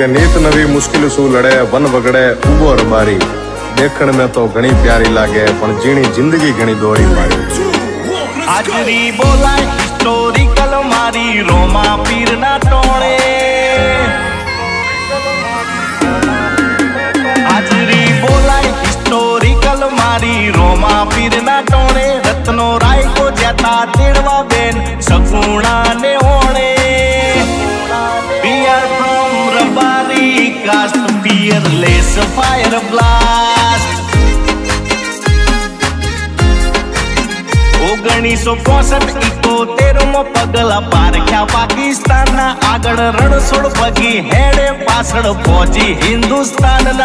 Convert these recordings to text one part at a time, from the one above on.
કે નીત નવી મુશ્કેલ શું લડે વન વગડે ઉભો રબારી દેખણ में तो घणी प्यारी लागे पण जीणी जिंदगी घणी दोरी मारी हाजरी बोलाय हिस्टोरिकल मारी रोमा पीर ना टोणे हाजरी बोलाय हिस्टोरिकल मारी रोमा पीर ना टोणे रत्नो राय को जाता तेड़वा बेन सगुणा ने होणे We are from Rabari caste fearless fire blast 1965 પગલા પારખ્યા પાકિસ્તાનના આગળ રણછોડ પગી હેડે પાછળ ફોજી હિન્દુસ્તાનના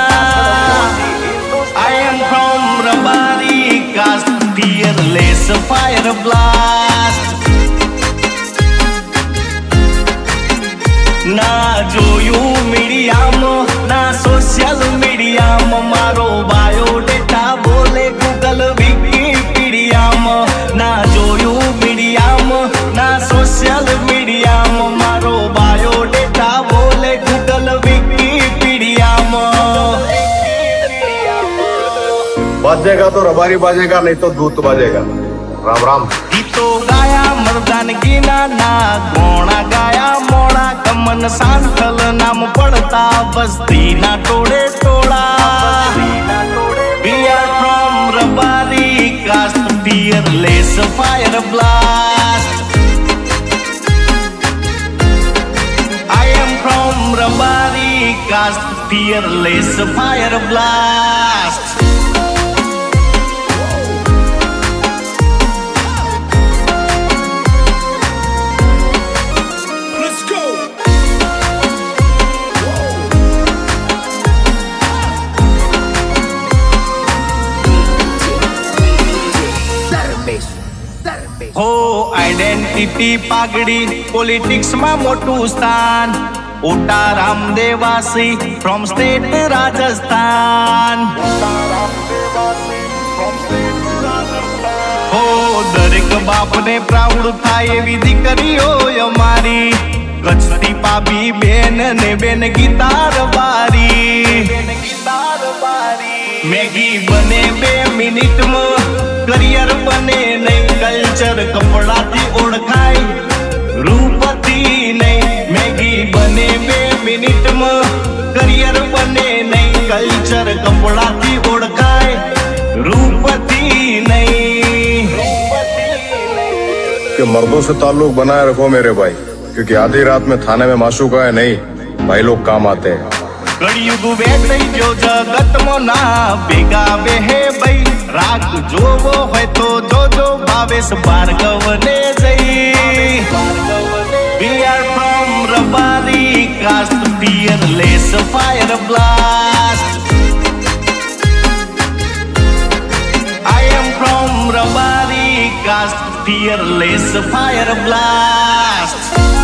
I am from Rabari caste fearless fire blast ના જોયું મીડિયામાં ના સોશિયલ મીડિયામાં મારો બાયોડેટા બોલે ગૂગલ વિકીપીડિયામાં ના જોયું મીડિયામાં ના સોશિયલ મીડિયામાં મારો બાયોડેટા બોલે ગૂગલ વિકીપીડિયામાં बाजेगा तो रबारी बाजेगा नहीं तो दूत बाजेगा राम राम गीतो गाया मर्दानगीना ना गोणा गाया मोड़ा कमन सांथल नाम पड़ता बस्ती ना टोड़े टोड़ा We are from Rabari caste fearless fire blast I am from Rabari caste fearless fire blast हो आइडेंटिटी पागड़ी पॉलिटिक्स में मोटू स्थान ओटा रामदेवासी फ्रॉम स्टेट राजस्थान हो दरेक बाप ने प्राउड थाय एवी दीकरीओ अमारी कच्छती पाबी बेन ने बेन गिटार बारी मैगी बने 2 मिनिट में करियर बने नहीं कल्चर कपड़ा थी ओळखाय रूपती नहीं मैगी बने 2 मिनिट में करियर बने नहीं कल्चर कपड़ा थी ओळखाय रूपती नहीं कि मर्दों से ताल्लुक बनाए रखो मेरे भाई क्योंकि आधी रात में थाने में माशूका है नहीं भाई लोग काम आते हैं कलयुग वेटई जो जगत मो ना बेगा बेहे भाई राग जोवो है तो जो भावेश भार्गव ने जई We are from Rabari caste fearless fire blast I am from Rabari caste fearless fire blast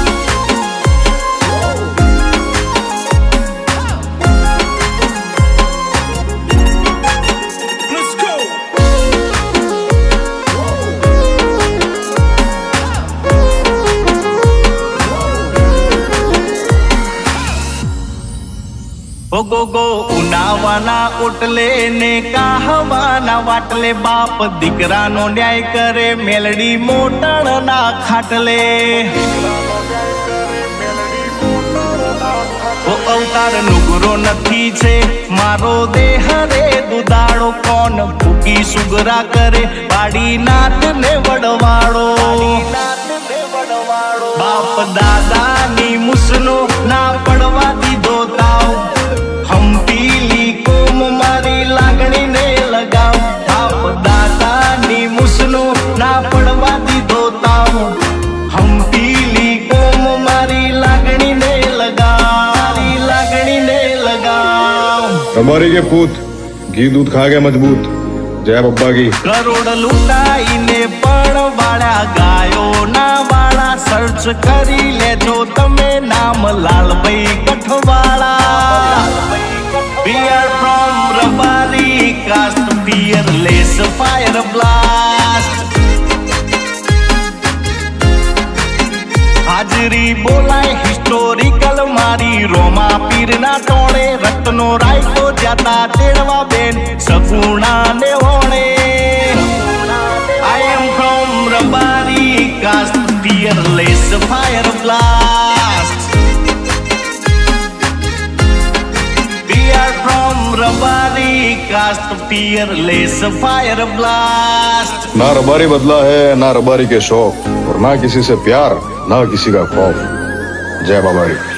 गो उनावाना ओटले ने कहवाना वाटले बाप दीकरा नो न्याय करे मेलडी मोटण ना खाटले ओ अवतार नुगरो नथी छे मारो देह रे दुदाड़ो कोन भूकी सुगरा करे बाड़ी नाथ ने वडवाड़ो बाप दादा नी मुसनो ना पड़वा दीधो ताव हम पीली कोम मारी लागणी ने लगाव बाप दादा नी मुसनो ना पड़वा दीधो ताव हम पीली कोम मारी लागणी ने लगाव रबारी के पूत घी दूध खा गए मजबूत जय बब्बा की करोड़ लूटाई ने पण वाला गायो ना वाला सर्च करी ले जो तमे नाम लाल भाई कठवाला We are from Rabari caste fearless fire blast आज હાજરી બોલાય હિસ્ટોરિકલ મારી રોમા પીરના ટોળે રત્નો રાયતો જાતા તેડવા બેન સગુણા ને ઓણે I am from Rabari caste fearless fire blast We are from Rabari caste fearless fire blast ना रबारी बदला है ना रबारी के शौक और ना किसी से प्यार ना किसी का खौफ जय बाबारी